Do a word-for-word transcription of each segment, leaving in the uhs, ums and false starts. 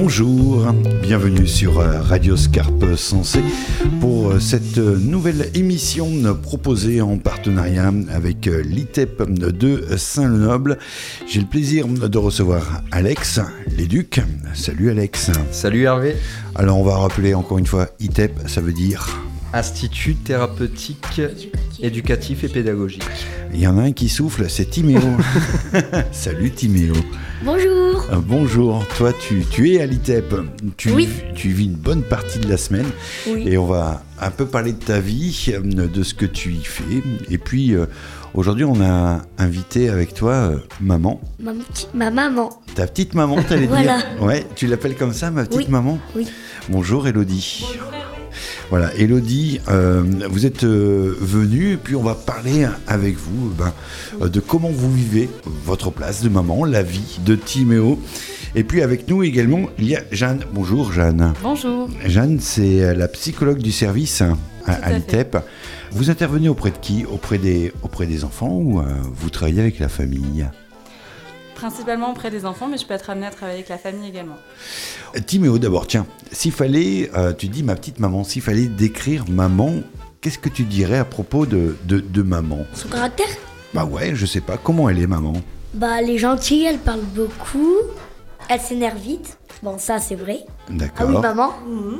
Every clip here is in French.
Bonjour, bienvenue sur Radio Scarpe Sensée pour cette nouvelle émission proposée en partenariat avec l'I T E P de Saint-Lenoble. J'ai le plaisir de recevoir Alex Léduc. Salut Alex. Salut Hervé. Alors on va rappeler encore une fois, I T E P, ça veut dire Institut thérapeutique, éducatif. éducatif et pédagogique. Il y en a un qui souffle, c'est Timéo. Salut Timéo. Bonjour. Euh, bonjour, toi tu, tu es à l'I T E P, tu, oui. tu vis une bonne partie de la semaine oui. et on va un peu parler de ta vie, de ce que tu y fais. Et puis euh, aujourd'hui on a invité avec toi euh, maman. Ma, ma maman. Ta petite maman, t'allais voilà. dire. Ouais, tu l'appelles comme ça, ma petite oui. maman. Oui. Bonjour Élodie. Bonjour. Voilà, Élodie, euh, vous êtes euh, venue, et puis on va parler avec vous ben, euh, de comment vous vivez votre place de maman, la vie de Timéo. Et puis avec nous également, il y a Jeanne. Bonjour Jeanne. Bonjour. Jeanne, c'est la psychologue du service hein, à, à l'I T E P. Vous intervenez auprès de qui ? Auprès des, auprès des enfants ou euh, vous travaillez avec la famille ? Principalement auprès des enfants, mais je peux être amenée à travailler avec la famille également. Timéo, d'abord, tiens, s'il fallait, euh, tu dis ma petite maman, s'il fallait décrire maman, qu'est-ce que tu dirais à propos de, de, de maman ? Son caractère ? Bah ouais, je sais pas, comment elle est maman ? Bah elle est gentille, elle parle beaucoup, elle s'énerve vite, bon ça c'est vrai. D'accord. Ah oui maman mmh.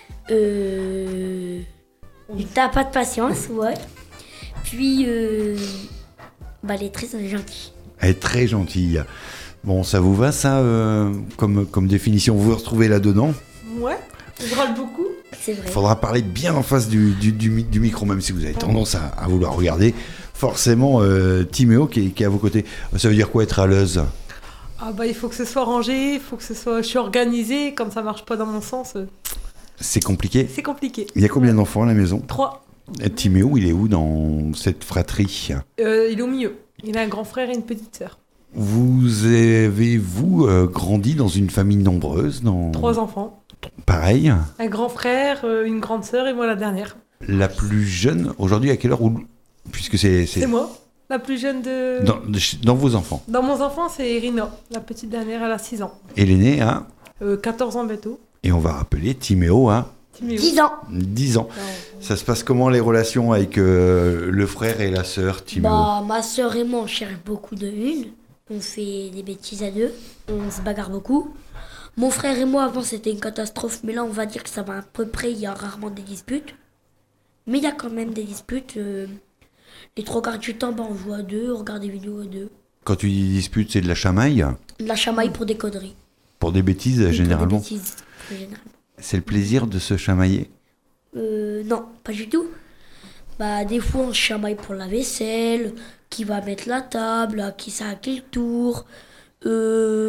Euh... T'as pas de patience, ouais. Puis, euh... bah elle est très gentille. Elle est très gentille. Bon, ça vous va ça euh, comme, comme définition ? Vous vous retrouvez là-dedans ? Ouais, je râle beaucoup. C'est vrai. Il faudra parler bien en face du, du, du, du micro, même si vous avez tendance à, à vouloir regarder. Forcément, euh, Timéo qui est, qui est à vos côtés. Ça veut dire quoi être râleuse ? Ah bah il faut que ce soit rangé, il faut que ce soit... Je suis organisée, quand ça marche pas dans mon sens... Euh... C'est compliqué ? C'est compliqué. Il y a combien d'enfants à la maison ? Trois. Timéo, il est où dans cette fratrie ? euh, Il est au milieu. Il a un grand frère et une petite sœur. Vous avez-vous euh, grandi dans une famille nombreuse dans... Trois enfants. Pareil. Un grand frère, euh, une grande sœur et moi la dernière. La plus jeune, aujourd'hui à quelle heure où... Puisque c'est, c'est... C'est moi, la plus jeune de... Dans, de... dans vos enfants. Dans mon enfant, c'est Irina, la petite dernière, elle a six ans. Et l'aîné a euh, quatorze ans bientôt. Et on va rappeler Timéo à dix ans. dix ans. Ça se passe comment les relations avec euh, le frère et la sœur, Timéo ? Bah ma sœur et moi on cherche beaucoup de une. On fait des bêtises à deux, on se bagarre beaucoup. Mon frère et moi, avant, c'était une catastrophe, mais là, on va dire que ça va à peu près, il y a rarement des disputes. Mais il y a quand même des disputes. Euh, les trois quarts du temps, bah, on joue à deux, on regarde des vidéos à deux. Quand tu dis dispute, c'est de la chamaille ? De la chamaille pour des conneries. Pour des bêtises, oui, généralement. Pour des bêtises, généralement. C'est le plaisir de se chamailler ? Euh, non, pas du tout. Bah, des fois, on se chamaille pour la vaisselle, qui va mettre la table, à qui ça a quel tour, euh,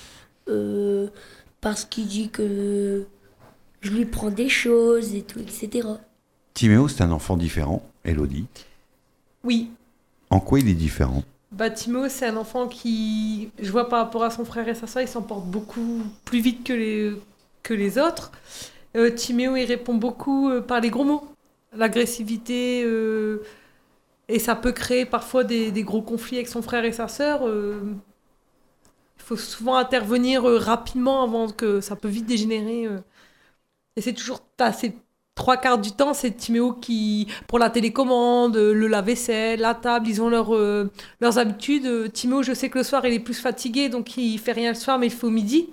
euh, parce qu'il dit que je lui prends des choses et tout, et cetera. Timéo, c'est un enfant différent, Élodie. Oui. En quoi il est différent ? Bah, Timéo, c'est un enfant qui, je vois par rapport à son frère et sa soeur, il s'en porte beaucoup plus vite que les, que les autres. Euh, Timéo, il répond beaucoup euh, par les gros mots. L'agressivité, euh, et ça peut créer parfois des, des gros conflits avec son frère et sa sœur. Euh, il faut souvent intervenir euh, rapidement avant que ça peut vite dégénérer. Euh. Et c'est toujours, t'as ces trois quarts du temps, c'est Timéo qui, pour la télécommande, le lave-vaisselle, la table, ils ont leur, euh, leurs habitudes. Timéo, je sais que le soir, il est plus fatigué, donc il fait rien le soir, mais il fait au midi.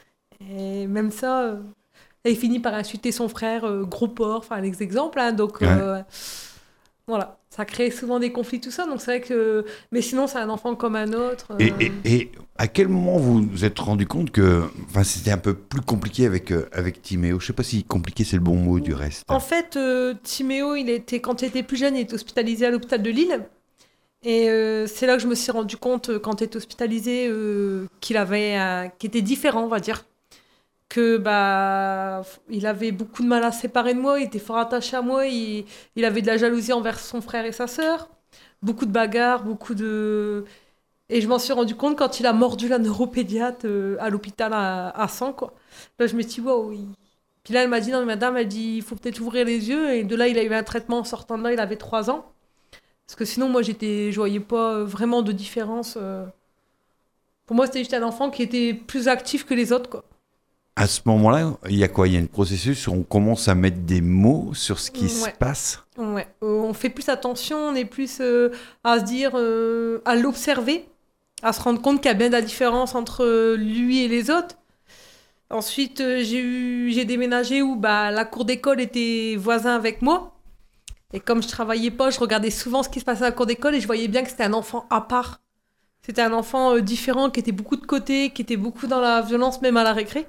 Et même ça... Euh, Et il finit par insulter son frère, euh, gros porc, enfin les exemples, hein, donc ouais. euh, voilà, ça crée souvent des conflits, tout ça, donc c'est vrai que, mais sinon c'est un enfant comme un autre. Euh... Et, et, et à quel moment vous vous êtes rendu compte que, enfin c'était un peu plus compliqué avec, euh, avec Timéo ? Je sais pas si compliqué c'est le bon mot du reste. En fait, euh, Timéo, il était, quand il était plus jeune, il était hospitalisé à l'hôpital de Lille, et euh, c'est là que je me suis rendu compte, quand il était hospitalisé, euh, qu'il avait, euh, qu'il était différent, on va dire. Que bah il avait beaucoup de mal à se séparer de moi, il était fort attaché à moi, il, il avait de la jalousie envers son frère et sa sœur, beaucoup de bagarres, beaucoup de... Et je m'en suis rendu compte quand il a mordu la neuropédiatre euh, à l'hôpital à, à Caen, quoi. Là, je me suis dit, waouh. Il... Puis là, elle m'a dit, non, mais madame, elle dit, il faut peut-être ouvrir les yeux. Et de là, il a eu un traitement en sortant de là, il avait trois ans. Parce que sinon, moi, j'étais, je voyais pas vraiment de différence. Euh... Pour moi, c'était juste un enfant qui était plus actif que les autres, quoi. À ce moment-là, il y a quoi? Il y a un processus où on commence à mettre des mots sur ce qui Ouais. se passe. Ouais, euh, on fait plus attention, on est plus euh, à se dire, euh, à l'observer, à se rendre compte qu'il y a bien de la différence entre euh, lui et les autres. Ensuite, euh, j'ai eu, j'ai déménagé où bah, la cour d'école était voisin avec moi. Et comme je travaillais pas, je regardais souvent ce qui se passait à la cour d'école et je voyais bien que c'était un enfant à part. C'était un enfant euh, différent, qui était beaucoup de côté, qui était beaucoup dans la violence, même à la récré.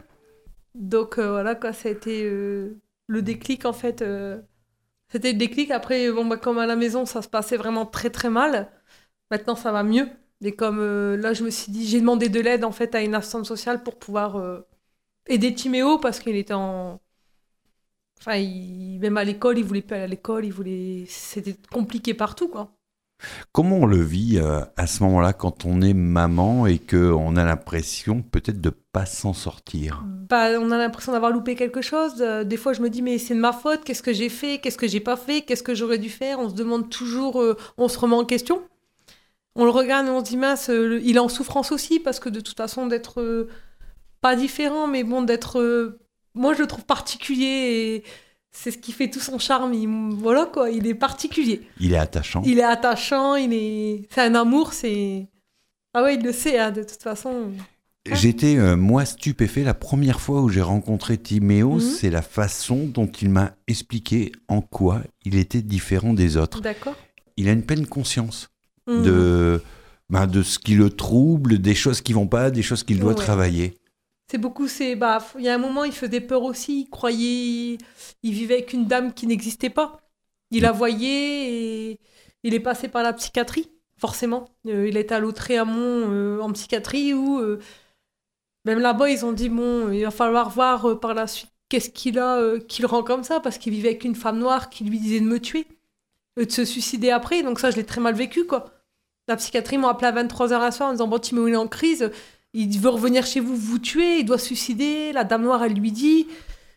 Donc euh, voilà, quoi, ça a été euh, le déclic en fait. euh, C'était le déclic. Après, bon, bah, comme à la maison, ça se passait vraiment très très mal. Maintenant, ça va mieux. Et comme euh, là, je me suis dit, j'ai demandé de l'aide en fait à une assistante sociale pour pouvoir euh, aider Timéo parce qu'il était en. Enfin, il... même à l'école, il voulait plus aller à l'école, il voulait. C'était compliqué partout, quoi. Comment on le vit euh, à ce moment-là quand on est maman et qu'on a l'impression peut-être de pas s'en sortir? Bah, on a l'impression d'avoir loupé quelque chose. Euh, des fois, je me dis, mais c'est de ma faute. Qu'est-ce que j'ai fait? Qu'est-ce que j'ai pas fait? Qu'est-ce que j'aurais dû faire? On se demande toujours, euh, on se remet en question. On le regarde et on se dit, mince, euh, le- il est en souffrance aussi parce que de toute façon, d'être euh, pas différent, mais bon, d'être. euh, moi, je le trouve particulier et c'est ce qui fait tout son charme. Il- voilà quoi, il est particulier. Il est attachant. Il est attachant, il est. C'est un amour, c'est. Ah ouais, il le sait, hein, de toute façon. J'étais, euh, moi, stupéfait la première fois où j'ai rencontré Timéo, Mhm. c'est la façon dont il m'a expliqué en quoi il était différent des autres. D'accord. Il a une pleine conscience Mhm. de, ben, de ce qui le trouble, des choses qui vont pas, des choses qu'il doit Ouais. travailler. C'est beaucoup, c'est. Bah, il y a un moment, il faisait peur aussi. Il croyait. Il vivait avec une dame qui n'existait pas. Il la voyait et il est passé par la psychiatrie, forcément. Euh, il est à Lautréamont euh, en psychiatrie où. euh, Même là-bas, ils ont dit bon, il va falloir voir euh, par la suite qu'est-ce qu'il a euh, qui le rend comme ça, parce qu'il vivait avec une femme noire qui lui disait de me tuer, euh, de se suicider après. Donc ça, je l'ai très mal vécu, quoi. La psychiatrie m'a appelé à vingt-trois heures la soir en disant bon, Timéo, il est en crise, il veut revenir chez vous, vous tuer, il doit se suicider. La dame noire, elle lui dit.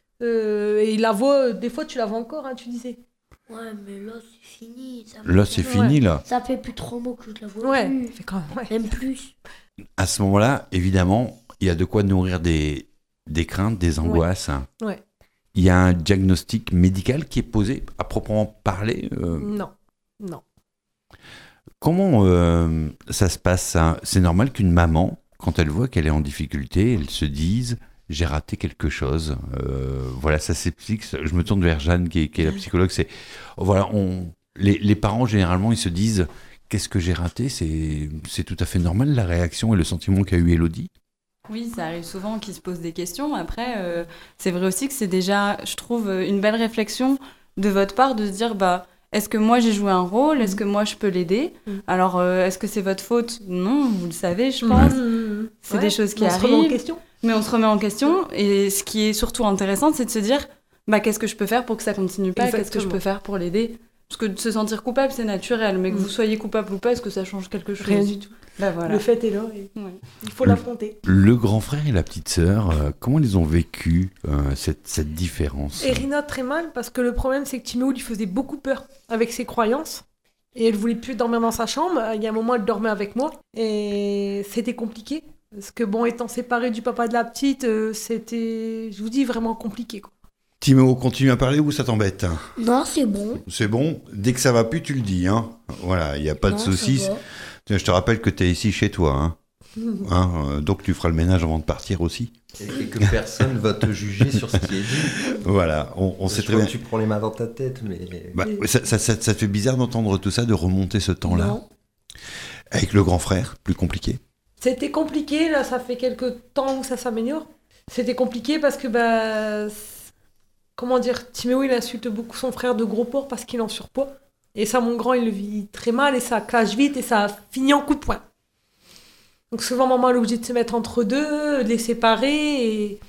Euh, et il la voit, des fois, tu la vois encore, hein, tu disais. Ouais, mais là, c'est fini. Ça Là, fait- c'est fini, là. Ça fait plus trois mots que je la vois Ouais, plus. ça fait quand même. Ouais. Même plus. À ce moment-là, évidemment, il y a de quoi nourrir des, des craintes, des angoisses. Ouais. Il y a un diagnostic médical qui est posé, à proprement parler. euh, Non, non. Comment euh, ça se passe ça? C'est normal qu'une maman, quand elle voit qu'elle est en difficulté, elle se dise « j'ai raté quelque chose euh, ». Voilà, ça s'explique. Je me tourne vers Jeanne, qui est, qui est la psychologue. C'est, voilà, on, les, les parents, généralement, ils se disent « qu'est-ce que j'ai raté ?» C'est c'est tout à fait normal, la réaction et le sentiment qu'a eu Élodie. Oui, ça arrive souvent qu'ils se posent des questions. Après, euh, c'est vrai aussi que c'est déjà, je trouve, une belle réflexion de votre part de se dire, bah, est-ce que moi j'ai joué un rôle? Est-ce que moi je peux l'aider? Mm. Alors, euh, est-ce que c'est votre faute? Non, vous le savez, je pense. Mmh. C'est Ouais, des choses qui on se remet en arrivent. question. Mais on se remet en question. Et ce qui est surtout intéressant, c'est de se dire, bah, qu'est-ce que je peux faire pour que ça continue pas? Qu'est-ce que je Exactement. peux faire pour l'aider? Parce que de se sentir coupable, c'est naturel. Mais que Mm. vous soyez coupable ou pas, est-ce que ça change quelque chose? Rien du tout. Bah voilà. Le fait est là et Ouais. il faut Le- l'affronter. Le grand frère et la petite sœur, euh, comment ils ont vécu euh, cette, cette différence? Et Rina très mal parce que le problème c'est que Timéo lui faisait beaucoup peur avec ses croyances et elle voulait plus dormir dans sa chambre. Il y a un moment elle dormait avec moi et c'était compliqué parce que bon étant séparée du papa de la petite euh, c'était je vous dis vraiment compliqué quoi. Timéo, continue à parler ou ça t'embête? Non, c'est bon. C'est bon, dès que ça va plus, tu le dis. Hein. Voilà, il n'y a pas de Non, soucis. ça va. Tiens, je te rappelle que tu es ici chez toi. Hein. Hein, euh, donc tu feras le ménage avant de partir aussi. Et que personne va te juger sur ce qui est dit. Voilà, on, on sait Je très vois bien. que tu prends les mains dans ta tête, mais... Bah, ça, ça, ça, ça te fait bizarre d'entendre tout ça, de remonter ce temps-là. Non. Avec le grand frère, plus compliqué. C'était compliqué, là, ça fait quelques temps où ça s'améliore. C'était compliqué parce que, bah, c'est- comment dire, Timéo, il insulte beaucoup son frère de gros porc parce qu'il est en surpoids. Et ça, mon grand, il le vit très mal et ça clash vite et ça finit en coup de poing. Donc souvent, maman, elle est obligée de se mettre entre deux, de les séparer et...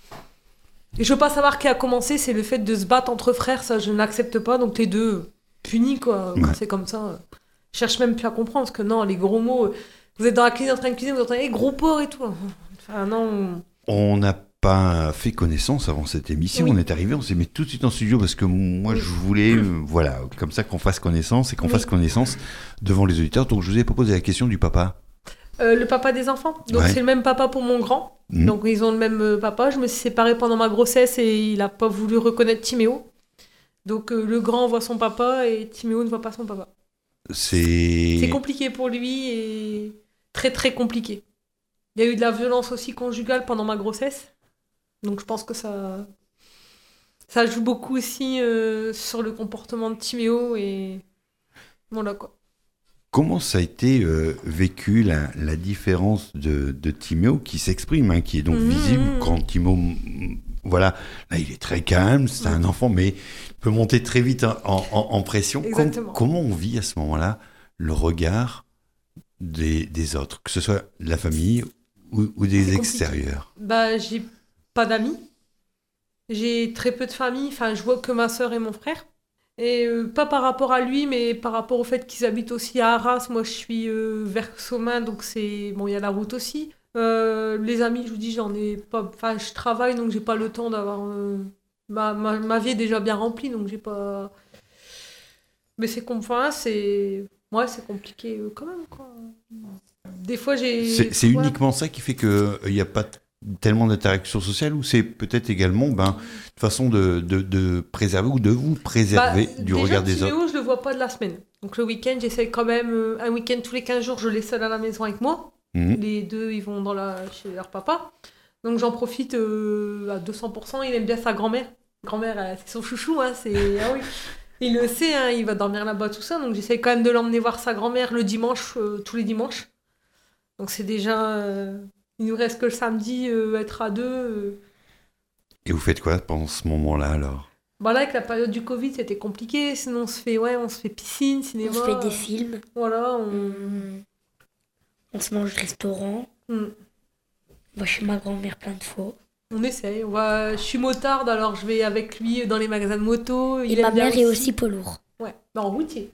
Et je veux pas savoir qui a commencé, c'est le fait de se battre entre frères, ça, je n'accepte pas. Donc les deux punis, quoi, quand Ouais. c'est comme ça. Je cherche même plus à comprendre parce que non, les gros mots... Vous êtes dans la cuisine en train de cuisiner, vous entendez hey, gros porc et tout. Enfin, non. On n'a pas fait connaissance avant cette émission. Oui. On est arrivé, on s'est mis tout de suite en studio parce que moi, Oui. je voulais, euh, voilà, comme ça qu'on fasse connaissance et qu'on Oui. fasse connaissance devant les auditeurs. Donc je vous ai proposé la question du papa. Euh, le papa des enfants. Donc, Ouais. c'est le même papa pour mon grand. Mmh. Donc, ils ont le même euh, papa. Je me suis séparée pendant ma grossesse et il n'a pas voulu reconnaître Timéo. Donc, euh, le grand voit son papa et Timéo ne voit pas son papa. C'est... C'est compliqué pour lui et très, très compliqué. Il y a eu de la violence aussi conjugale pendant ma grossesse. Donc, je pense que ça, ça joue beaucoup aussi euh, sur le comportement de Timéo et voilà quoi. Comment ça a été euh, vécu la, la différence de, de Timéo qui s'exprime, hein, qui est donc Mmh. visible quand Timéo, mm, voilà, là il est très calme, c'est un enfant, mais il peut monter très vite en, en- en pression. Com- Exactement. comment on vit à ce moment-là le regard des, des autres, que ce soit de la famille ou, ou des C'est compliqué. extérieurs? Bah, j'ai pas d'amis. J'ai très peu de famille. Enfin, je vois que ma sœur et mon frère. Et euh, pas par rapport à lui, mais par rapport au fait qu'ils habitent aussi à Arras. Moi, je suis euh, vers Somain, donc c'est... Bon, il y a la route aussi. Euh, les amis, je vous dis, j'en ai pas... Enfin, je travaille, donc j'ai pas le temps d'avoir... euh, Ma, ma, ma vie est déjà bien remplie, donc j'ai pas... Mais c'est comme... Enfin, c'est... Ouais, c'est compliqué euh, quand même, quoi. Des fois, j'ai... C'est, c'est voilà. uniquement ça qui fait qu'il n'y a pas t- tellement d'interaction sociale, ou c'est peut-être également ben, une façon de, de, de préserver ou de vous préserver Bah, du déjà, regard des Timéo, autres? je le vois pas de la semaine. Donc le week-end, j'essaie quand même, euh, un week-end tous les quinze jours, je les seul à la maison avec moi. Mhm. Les deux, ils vont dans la... chez leur papa. Donc j'en profite euh, à deux cents pour cent. Il aime bien sa grand-mère. Grand-mère, euh, c'est son chouchou, hein, c'est... Ah oui. Il le sait, hein, il va dormir là-bas, tout ça. Donc j'essaie quand même de l'emmener voir sa grand-mère le dimanche, euh, tous les dimanches. Donc c'est déjà... euh, Il nous reste que le samedi, euh, être à deux. euh. Et vous faites quoi pendant ce moment-là alors? Bah là, avec la période du Covid, c'était compliqué. Sinon, on se fait, ouais, on se fait piscine, On cinéma. se fait des films, Voilà, on... on, on se mange au restaurant. Mm. On va chez ma grand-mère plein de fois. On essaye. On va... Je suis motarde, alors je vais avec lui dans les magasins de moto. Il Et aime ma bien mère est aussi poids lourd. Ouais, non, en routier.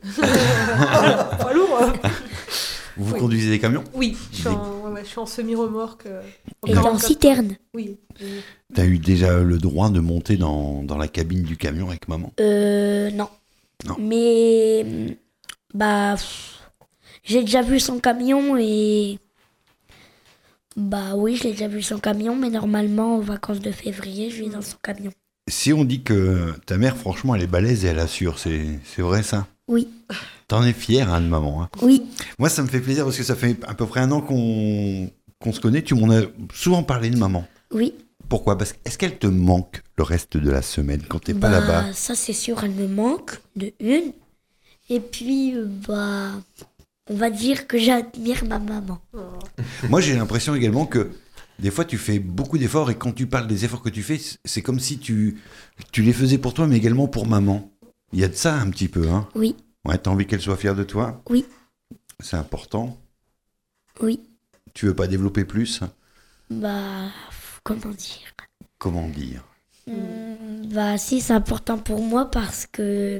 Pas lourd. hein. Vous Oui. conduisez des camions? Oui, je suis en, ouais, ouais, je suis en semi-remorque. euh, Et quarante-quatre. en citerne. Oui. oui. T'as eu déjà le droit de monter dans, dans la cabine du camion avec maman? Euh, non. Non. Mais, bah, pff, j'ai déjà vu son camion et, bah oui, je l'ai déjà vu son camion, mais normalement, aux vacances de février, je vais dans son camion. Si on dit que ta mère, franchement, elle est balèze et elle assure, c'est, c'est vrai ça? Oui, T'en es fière, hein, de maman, hein? oui, Moi, ça me fait plaisir parce que ça fait à peu près un an qu'on, qu'on se connaît. Tu m'en as souvent parlé de maman. oui. Pourquoi? Parce que est-ce qu'elle te manque le reste de la semaine quand t'es pas Bah, là-bas? ça, c'est sûr, elle me manque, de une. Et puis, euh, bah, on va dire que j'admire ma maman. Oh. Moi, j'ai l'impression également que des fois, tu fais beaucoup d'efforts et quand tu parles des efforts que tu fais, c'est comme si tu, tu les faisais pour toi, mais également pour maman. Il y a de ça un petit peu, hein? Oui, Ouais, t'as envie qu'elle soit fière de toi? Oui. C'est important. oui. Tu veux pas développer plus? Bah, comment dire? Comment dire? Hmm, Bah, si, c'est important pour moi parce que,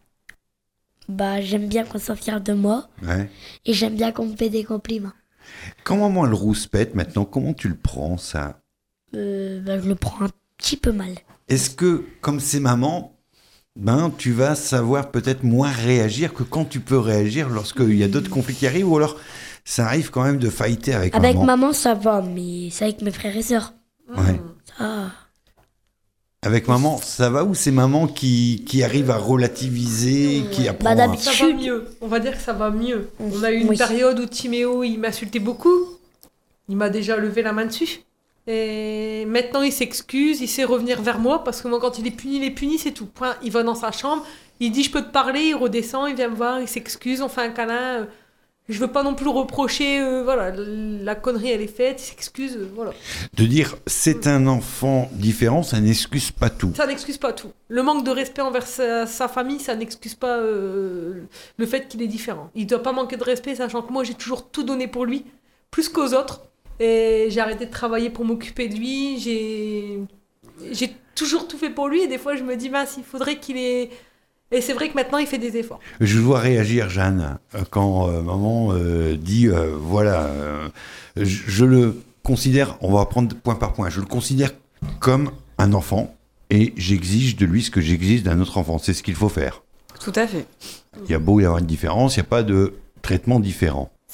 bah, j'aime bien qu'on soit fier de moi Ouais. et j'aime bien qu'on me fait des compliments. Quand maman elle rouspète maintenant, comment tu le prends ça? Euh, bah, je le prends un petit peu mal. Est-ce que, comme c'est maman, ben, tu vas savoir peut-être moins réagir que quand tu peux réagir lorsqu'il y a d'autres conflits qui arrivent, ou alors ça arrive quand même de fighter avec, Avec maman? maman, ça va, mais c'est avec mes frères et sœurs. Ouais. Mm. Ça, Avec maman, ça va, ou c'est maman qui, qui arrive à relativiser, qui Ouais. apprend Bah, à... d'habitude- Ça va mieux. On va dire que ça va mieux. On a eu une Oui. période où Timéo, il m'insultait beaucoup. Il m'a déjà levé la main dessus. Et maintenant, il s'excuse, il sait revenir vers moi parce que moi, quand il est puni, il est puni, c'est tout. Point. Il va dans sa chambre, il dit je peux te parler, il redescend, il vient me voir, il s'excuse, on fait un câlin. euh, Je veux pas non plus le reprocher, euh, voilà, la connerie elle est faite, il s'excuse, euh, voilà. De dire c'est un enfant différent, ça n'excuse pas tout. Ça n'excuse pas tout. Le manque de respect envers sa, sa famille, ça n'excuse pas euh, le fait qu'il est différent. Il doit pas manquer de respect, sachant que moi j'ai toujours tout donné pour lui, plus qu'aux autres. Et j'ai arrêté de travailler pour m'occuper de lui, j'ai j'ai toujours tout fait pour lui, et des fois je me dis, mince, il faudrait qu'il ait... Et c'est vrai que maintenant il fait des efforts. Je vois réagir Jeanne euh, quand euh, maman euh, dit euh, voilà, euh, je, je le considère, on va prendre point par point, je le considère comme un enfant et j'exige de lui ce que j'exige d'un autre enfant. C'est ce qu'il faut faire. Tout à fait. Il y a beau y avoir une différence, il n'y a pas de traitement différent.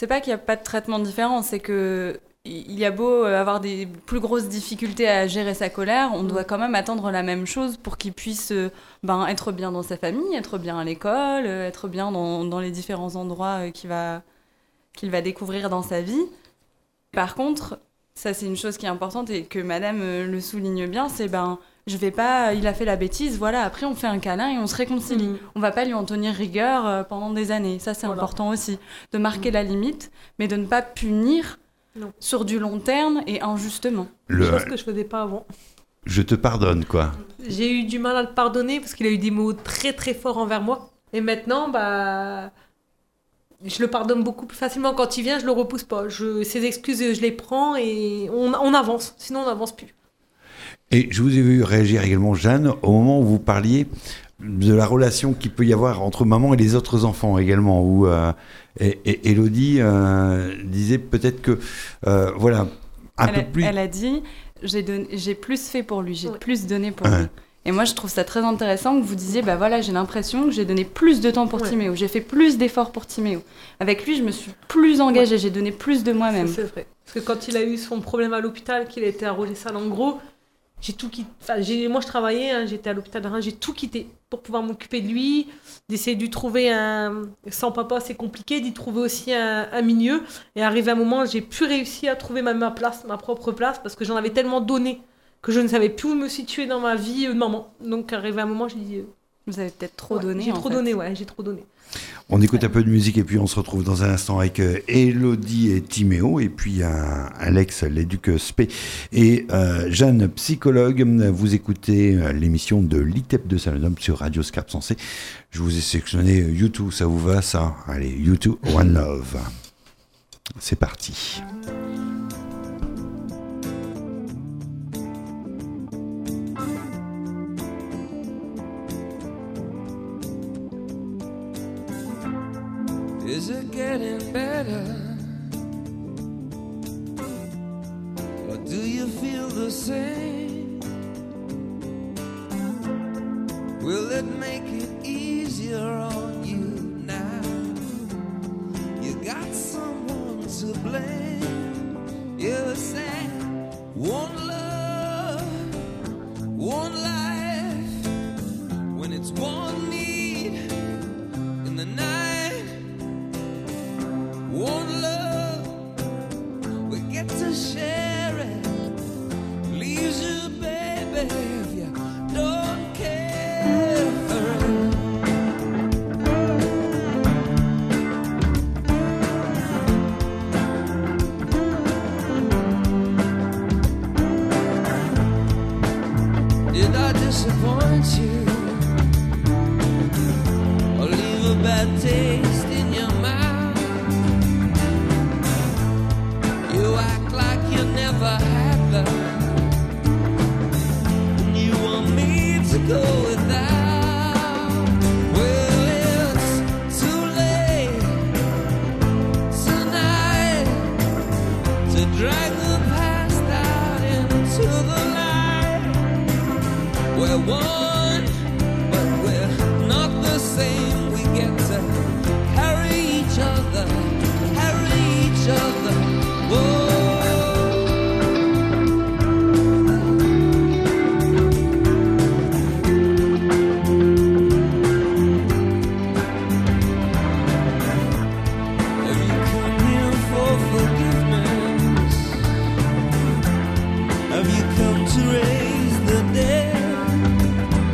c'est pas qu'il n'y a pas de traitement différent, c'est que il y a beau avoir des plus grosses difficultés à gérer sa colère, on doit quand même attendre la même chose pour qu'il puisse ben, être bien dans sa famille, être bien à l'école, être bien dans, dans les différents endroits qu'il va, qu'il va découvrir dans sa vie. Par contre, ça c'est une chose qui est importante et que madame le souligne bien, c'est ben je vais pas, il a fait la bêtise, voilà, après on fait un câlin et on se réconcilie. Mmh. On va pas lui en tenir rigueur pendant des années, ça c'est voilà. important aussi, de marquer mmh. la limite, mais de ne pas punir non. sur du long terme et injustement. Le... chose que je faisais pas avant. Je te pardonne, quoi. J'ai eu du mal à le pardonner parce qu'il a eu des mots très très forts envers moi. Et maintenant, bah, je le pardonne beaucoup plus facilement. Quand il vient, je le repousse pas. Je... Ses excuses, je les prends et on, on avance. Sinon, on n'avance plus. Et je vous ai vu réagir également, Jeanne, au moment où vous parliez de la relation qu'il peut y avoir entre maman et les autres enfants également, où euh, et, et Élodie euh, disait peut-être que, euh, voilà, un elle peu a, plus... Elle a dit, j'ai, donné, j'ai plus fait pour lui, j'ai ouais. plus donné pour ouais. lui. Et moi, je trouve ça très intéressant que vous disiez, bah voilà, j'ai l'impression que j'ai donné plus de temps pour ouais. Timéo, j'ai fait plus d'efforts pour Timéo. Avec lui, je me suis plus engagée, ouais. j'ai donné plus de moi-même. C'est vrai. Parce que quand il a eu son problème à l'hôpital, qu'il a été à Roger-Salengro, j'ai tout quitté. Enfin, j'ai... moi, je travaillais, hein, j'étais à l'hôpital de Reims, j'ai tout quitté pour pouvoir m'occuper de lui, d'essayer de lui trouver un... Sans papa, c'est compliqué, d'y trouver aussi un, un milieu. Et arrivé à un moment, j'ai pu réussir à trouver ma, ma place, ma propre place, parce que j'en avais tellement donné que je ne savais plus où me situer dans ma vie de maman. Donc, arrivé à un moment, j'ai dit... Euh... Vous avez peut-être trop ouais, donné, J'ai en trop fait. donné, ouais, j'ai trop donné. On écoute un peu de musique et puis on se retrouve dans un instant avec euh, Élodie et Timéo et puis euh, Alex, l'éduc spé et euh, Jeanne, psychologue. Vous écoutez euh, l'émission de l'I T E P de Salon sur Radio Scarpe Sensée. Je vous ai sélectionné U deux, ça vous va ça? Allez, U deux, One Love. C'est parti. Is it getting better? Or do you feel the same? Will it make it easier on you now? You got someone to blame. You say, one love, one life. When it's one need in the night. One love, we get to share it. Leaves you, baby, if you don't care for it. Did I disappoint you? Or leave a bad taste in your mouth? You act like you never had love, and you want me to go without. Well, it's too late tonight to drag the past out into the light. We're one, but we're not the same. We get to carry each other, carry each other. Whoa. Have you come here for forgiveness? Have you come to raise the dead?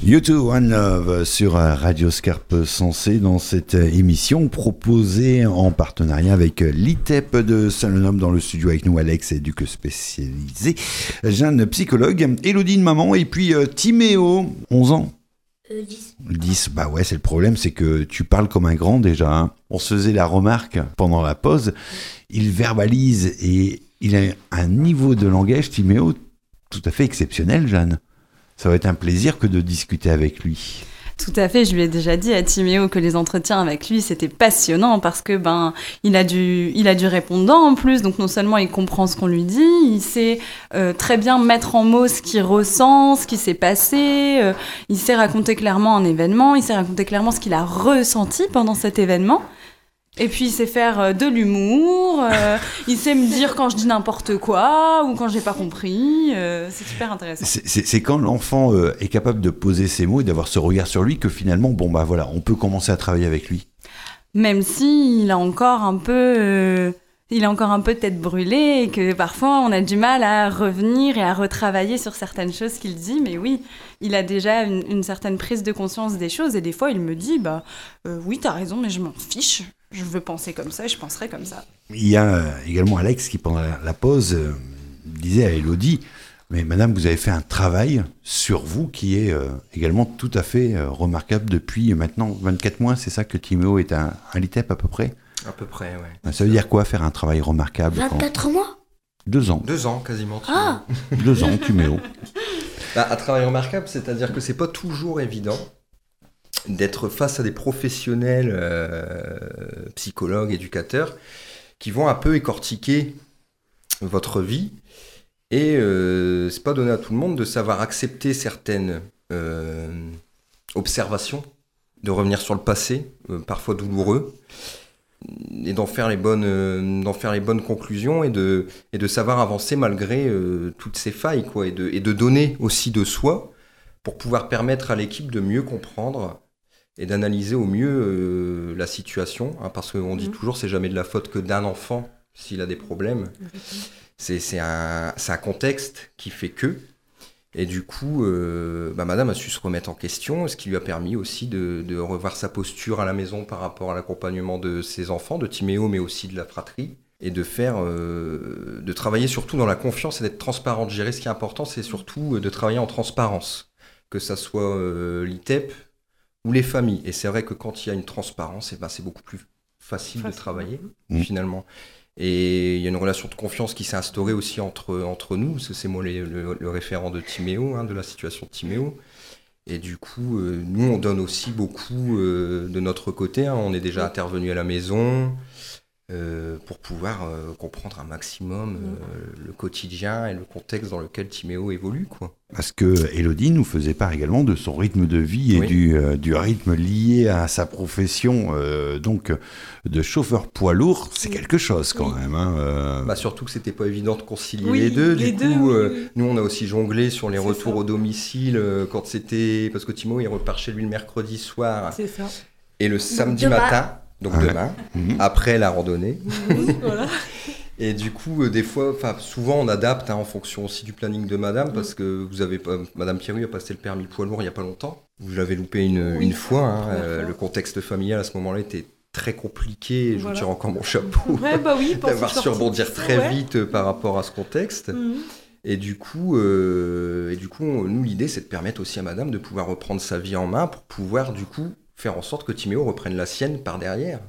You Too One Love sur Radio Scarpe Sensée dans cette émission proposée en partenariat avec l'I T E P de Saint-Lenoble. Dans le studio avec nous, Alex, éduque spécialisé, Jeanne, psychologue, Élodie, maman, et puis euh, Timéo, onze ans. Euh, dix. dix, bah ouais, c'est le problème, c'est que tu parles comme un grand déjà. Hein. On se faisait la remarque pendant la pause. Il verbalise et il a un niveau de langage, Timéo, tout à fait exceptionnel, Jeanne. Ça va être un plaisir que de discuter avec lui. Tout à fait, je lui ai déjà dit à Timéo que les entretiens avec lui, c'était passionnant parce que ben il a du, il a du répondant en plus, donc non seulement il comprend ce qu'on lui dit, il sait euh, très bien mettre en mots ce qu'il ressent, ce qui s'est passé, euh, il sait raconter clairement un événement, il sait raconter clairement ce qu'il a ressenti pendant cet événement. Et puis il sait faire euh, de l'humour, euh, il sait me dire quand je dis n'importe quoi ou quand j'ai pas compris, euh, c'est super intéressant. C'est, c'est, c'est quand l'enfant euh, est capable de poser ses mots et d'avoir ce regard sur lui que finalement, bon bah voilà, on peut commencer à travailler avec lui. Même si il a encore un peu, euh, il a encore un peu tête brûlée et que parfois on a du mal à revenir et à retravailler sur certaines choses qu'il dit, mais oui, il a déjà une, une certaine prise de conscience des choses et des fois il me dit bah euh, oui t'as raison mais je m'en fiche. Je veux penser comme ça, je penserai comme ça. Il y a également Alex qui, pendant la pause, euh, disait à Élodie, mais madame, vous avez fait un travail sur vous qui est euh, également tout à fait euh, remarquable depuis maintenant vingt-quatre mois. C'est ça que Timéo est un, un L I T E P à peu près ? À peu près, ouais. Ça veut dire quoi, faire un travail remarquable ? vingt-quatre quand... mois ? Deux ans. Deux ans, quasiment. Timéo. Ah Deux ans, Timéo. Bah, un travail remarquable, c'est-à-dire que c'est pas toujours évident d'être face à des professionnels, euh, psychologues, éducateurs, qui vont un peu écortiquer votre vie. Et euh, c'est pas donné à tout le monde de savoir accepter certaines euh, observations, de revenir sur le passé, euh, parfois douloureux, et d'en faire les bonnes, euh, d'en faire les bonnes conclusions et de, et de savoir avancer malgré euh, toutes ces failles, quoi, et de, et de donner aussi de soi pour pouvoir permettre à l'équipe de mieux comprendre et d'analyser au mieux euh, la situation, hein, parce qu'on dit mmh. toujours c'est jamais de la faute que d'un enfant s'il a des problèmes. Mmh. C'est, c'est, un, c'est un contexte qui fait que. Et du coup, euh, bah, madame a su se remettre en question, ce qui lui a permis aussi de, de revoir sa posture à la maison par rapport à l'accompagnement de ses enfants, de Timéo, mais aussi de la fratrie, et de faire, euh, de travailler surtout dans la confiance et d'être transparent. De gérer ce qui est important, c'est surtout de travailler en transparence, que ça soit euh, l'I T E P ou les familles. Et c'est vrai que quand il y a une transparence, et ben, c'est beaucoup plus facile, facile. de travailler, mmh. finalement. Et il y a une relation de confiance qui s'est instaurée aussi entre, entre nous, parce que c'est moi les, le, le référent de Timéo, hein, de la situation de Timéo. Et du coup, euh, nous, on donne aussi beaucoup euh, de notre côté. Hein. On est déjà intervenu à la maison euh, pour pouvoir euh, comprendre un maximum euh, le quotidien et le contexte dans lequel Timéo évolue, quoi. Parce que Élodie nous faisait part également de son rythme de vie et oui. du, euh, du rythme lié à sa profession euh, donc de chauffeur poids lourd, c'est quelque chose quand oui. même. Hein, euh... bah surtout que c'était pas évident de concilier oui, les deux. Les du deux, coup, oui, euh, oui. nous on a aussi jonglé sur les c'est retours ça. au domicile euh, quand c'était parce que Timo il repart chez lui le mercredi soir. C'est ça. Et le samedi demain. matin, donc ah, demain, mmh. après la randonnée. Mmh, voilà. Et du coup, euh, des fois, enfin, souvent on adapte hein, en fonction aussi du planning de madame, mmh. parce que vous avez pas, madame Pierru a passé le permis poids lourd il y a pas longtemps. Vous l'avez loupé une, oui, une fois. Hein, euh, le contexte familial à ce moment-là était très compliqué. Je voilà. vous tire encore mon chapeau ouais, bah oui, d'avoir su rebondir très ouais. vite euh, par rapport à ce contexte. Mmh. Et du coup, euh, et du coup, on, nous l'idée c'est de permettre aussi à madame de pouvoir reprendre sa vie en main pour pouvoir du coup faire en sorte que Timéo reprenne la sienne par derrière.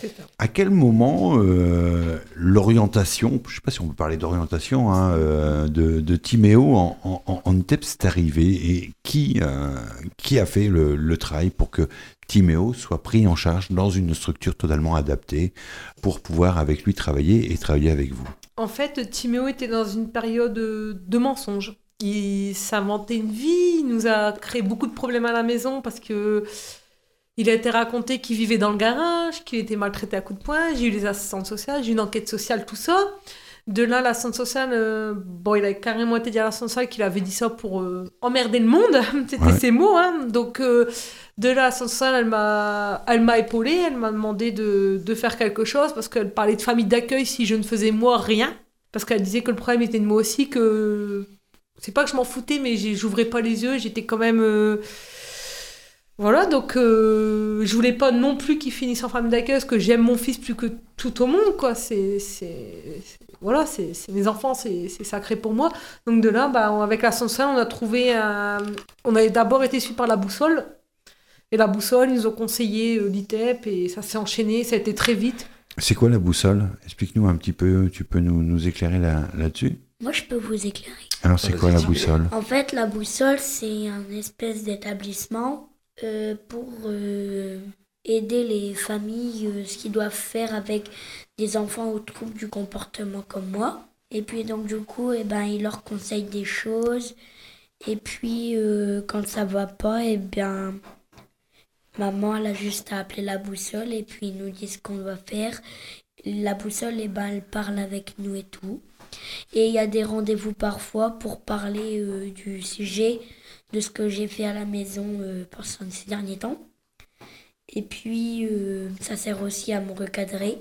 À quel moment euh, l'orientation, je ne sais pas si on peut parler d'orientation, hein, euh, de, de Timéo en, en, en I T E P c'est arrivé et qui, euh, qui a fait le, le travail pour que Timéo soit pris en charge dans une structure totalement adaptée pour pouvoir avec lui travailler et travailler avec vous? En fait, Timéo était dans une période de mensonges. Il s'inventait une vie, il nous a créé beaucoup de problèmes à la maison parce que il a été raconté qu'il vivait dans le garage, qu'il était maltraité à coups de poing. J'ai eu les assistantes sociales, j'ai eu une enquête sociale, tout ça. De là, l'assistante sociale, euh, bon, il a carrément été dit à l'assistante sociale qu'il avait dit ça pour euh, emmerder le monde. C'était ouais. ses mots. Hein. Donc, euh, de là, l'assistante sociale, elle m'a, elle m'a épaulée, elle m'a demandé de, de faire quelque chose parce qu'elle parlait de famille d'accueil si je ne faisais moi rien. Parce qu'elle disait que le problème était de moi aussi, que c'est pas que je m'en foutais, mais j'ouvrais pas les yeux, j'étais quand même... Euh, Voilà, donc euh, je voulais pas non plus qu'il finisse en famille d'accueil parce que j'aime mon fils plus que tout au monde, quoi. C'est, c'est, c'est- voilà, c'est, c'est mes enfants, c'est, c'est sacré pour moi. Donc de là, bah, on- avec la Sansa, on a trouvé un... On avait d'abord été suivi par la boussole. Et la boussole, ils nous ont conseillé euh, l'I T E P et ça s'est enchaîné, ça a été très vite. C'est quoi la boussole? Explique-nous un petit peu, tu peux nous, nous éclairer là, là-dessus? Moi, je peux vous éclairer. Alors, c'est Vas-y, quoi la dis-le. boussole? En fait, la boussole, c'est un espèce d'établissement euh, pour euh, aider les familles, euh, ce qu'ils doivent faire avec des enfants aux troubles du comportement comme moi. Et puis donc du coup, eh ben, ils leur conseillent des choses. Et puis euh, quand ça va pas, eh bien, maman, elle a juste à appeler la boussole et puis ils nous disent ce qu'on doit faire. La boussole, eh ben, elle parle avec nous et tout. Et il y a des rendez-vous parfois pour parler euh, du sujet, de ce que j'ai fait à la maison euh, pendant ces derniers temps. Et puis, euh, ça sert aussi à me recadrer.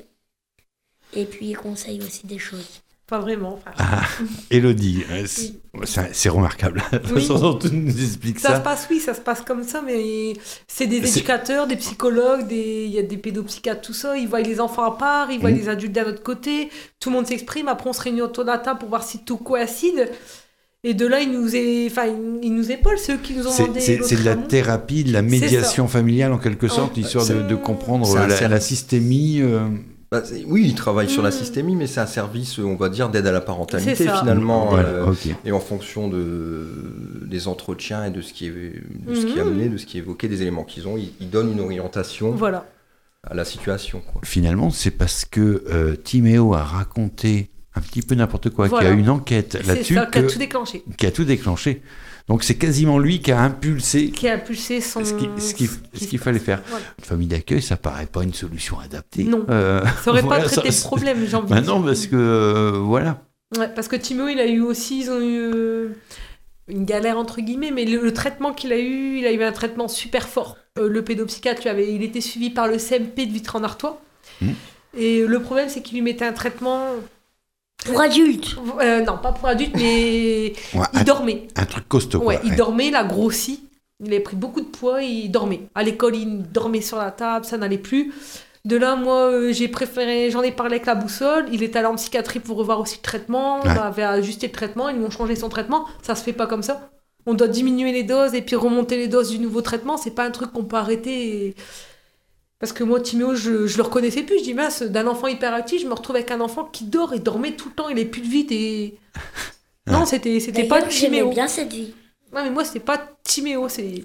Et puis, il conseille aussi des choses. Pas vraiment. enfin, Ah, Élodie, euh, c'est, c'est- c'est remarquable. La Oui. façon dont tu nous expliques Ça se ça. passe, oui, ça se passe comme ça, mais c'est des C'est- éducateurs, des psychologues, des... il y a des pédopsychiatres, tout ça. Ils voient les enfants à part, ils voient Mhm. les adultes d'un autre côté. Tout le monde s'exprime. Après, on se réunit autour de la table pour voir si tout coïncide. Et de là, ils nous, é... enfin, ils ils nous épaulent, ceux qui nous ont C'est, demandé. c'est- c'est de la l'autre thérapie, de la médiation familiale en quelque sorte, En- histoire de, de comprendre C'est un la, cercle. la systémie. euh, Bah, c'est- oui, il travaille sur la Mm. systémie, mais c'est un service, on va dire, d'aide à la parentalité C'est ça. finalement. voilà, euh, ok. Et en fonction de, des entretiens et de ce qui est, de ce qui est Mhm. amené, de ce qui est évoqué, des éléments qu'ils ont, ils, ils donnent une orientation Voilà. à la situation. Quoi. Finalement, c'est parce que euh, Timéo a raconté un petit peu n'importe quoi, Voilà. qu'il y a une enquête C'est là-dessus ça qui a que- tout déclenché. qui a tout déclenché. Donc c'est quasiment lui qui a impulsé Qui a impulsé son. ce qu'il ce qu'il- ce qu'il fallait faire. Voilà. Une famille d'accueil, ça paraît pas une solution adaptée. Non. Euh, Ça aurait voilà, pas traité ça- le problème, j'ai envie Bah de dire. non, parce que euh, voilà. Ouais, parce que Timo, il a eu aussi, ils ont eu euh, une galère entre guillemets, mais le, le traitement qu'il a eu, il a eu un traitement super fort. Euh, le pédopsychiatre, lui avait, il était suivi par le C M P de Vitry-en-Artois. Mmh. Et le problème, c'est qu'il lui mettait un traitement. Pour adultes. Euh, non, pas pour adultes, mais Ouais, il un, dormait. un truc costaud. Ouais, quoi. il Ouais. dormait, il a grossi. Il avait pris beaucoup de poids et il dormait. À l'école, il dormait sur la table, ça n'allait plus. De là, moi, euh, j'ai préféré, j'en ai parlé avec la boussole. Il est allé en psychiatrie pour revoir aussi le traitement. Ouais. On avait ajusté le traitement, ils m'ont changé son traitement. Ça se fait pas comme ça. On doit diminuer les doses et puis remonter les doses du nouveau traitement. C'est pas un truc qu'on peut arrêter. et- Parce que moi, Timéo, je, je le reconnaissais plus. Je dis, mince, d'un enfant hyperactif, je me retrouve avec un enfant qui dort et dormait tout le temps. Il est plus de vide et. Non, c'était, c'était pas D'ailleurs, j'aimais Timéo. bien cette vie. Non, mais moi, c'était pas Timéo, c'est.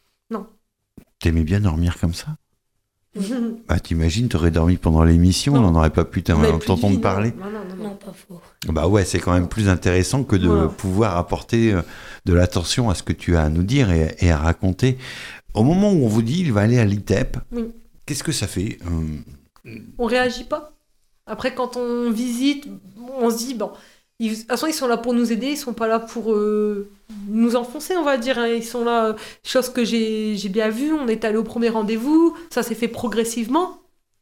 T'aimais bien dormir comme ça? Bah t'imagines, t'aurais dormi pendant l'émission, on Non. n'en aurait pas pu On avait plus de t'entendre vie, non. parler. Non, non, non, non. Non, pas faux. Bah ouais, c'est quand même plus intéressant que de Voilà. pouvoir apporter euh, de l'attention à ce que tu as à nous dire et, et à raconter. Au moment où on vous dit il va aller à l'I T E P, Oui. qu'est-ce que ça fait? Euh, On réagit pas. Après, quand on visite, on se dit, bon, ils, de toute façon, ils sont là pour nous aider, ils sont pas là pour euh, nous enfoncer, on va dire. hein. Ils sont là, euh, chose que j'ai j'ai bien vu, on est allé au premier rendez-vous, ça s'est fait progressivement.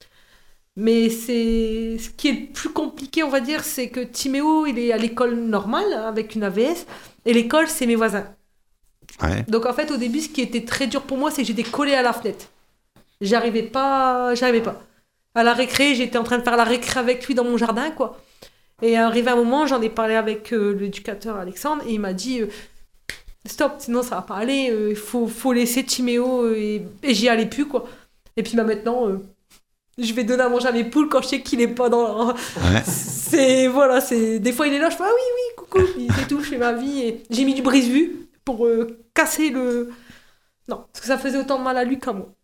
Mais c'est ce qui est le plus compliqué, on va dire, c'est que Timéo, il est à l'école normale, hein, avec une A V S, et l'école, c'est mes voisins. ouais. Donc en fait, au début, ce qui était très dur pour moi, c'est que j'étais collée à la fenêtre. J'arrivais pas, j'arrivais pas. À la récré, j'étais en train de faire la récré avec lui dans mon jardin, quoi. Et arrivé un moment, j'en ai parlé avec euh, l'éducateur Alexandre, et il m'a dit euh, stop, sinon ça va pas aller. Il faut, faut laisser Timéo euh, et, et j'y allais plus, quoi. Et puis bah maintenant, euh, je vais donner à manger à mes poules quand je sais qu'il est pas dans. Ouais. C'est voilà, c'est des fois il est là, je fais ah oui oui coucou, puis c'est tout, je fais ma vie et j'ai mis du brise-vue pour euh, casser le. Non, parce que ça faisait autant de mal à lui qu'à moi.